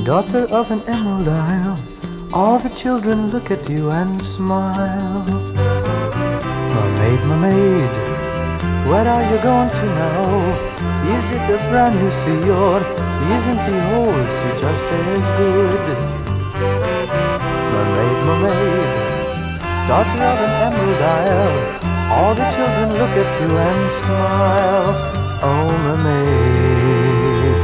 Daughter of an emerald isle, all the children look at you and smile. Mermaid, mermaid, where are you going to now? Is it a brand new sea or isn't the old sea just as good? Mermaid, mermaid, daughter of an emerald isle, all the children look at you and smile. Oh, mermaid.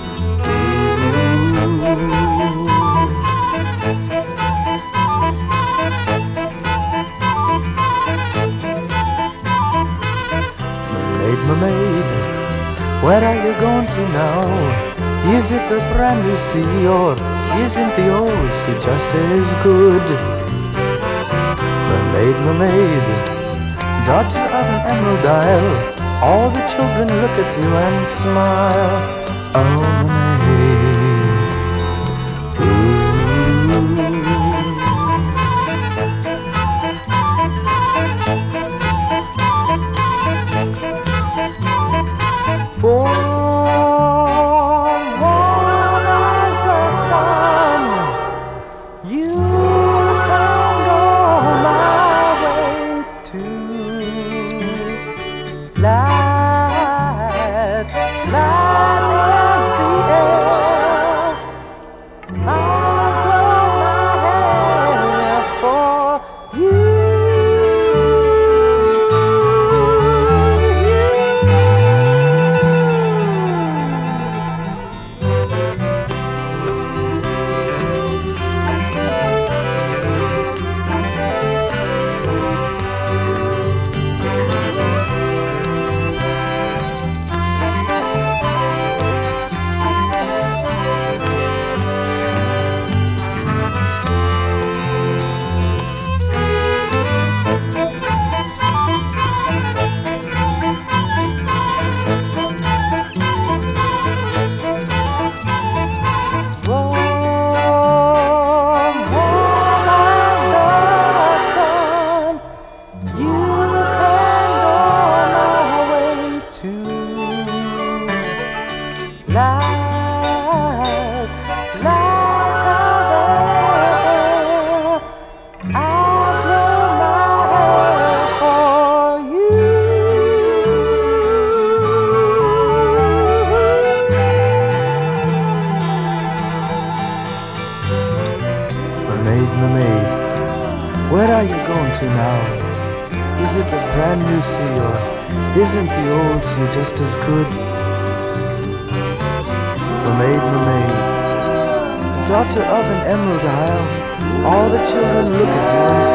Mermaid, mermaid, where are you going to now? Is it a brand new sea or isn't the old sea just as good? Mermaid, mermaid, daughter of an emerald isle, all the children look at you and smile. Oh, mermaid. Warm as the sun, you can go my way too. Light, light as the air. I'll grow my hair for you. Light, light of air, I'll grow my hair for you. Mermaid, mermaid, where are you going to now? Is it a brand new sea or isn't the old sea just as good? Mermaid, mermaid, daughter of an emerald isle, all the children look at you and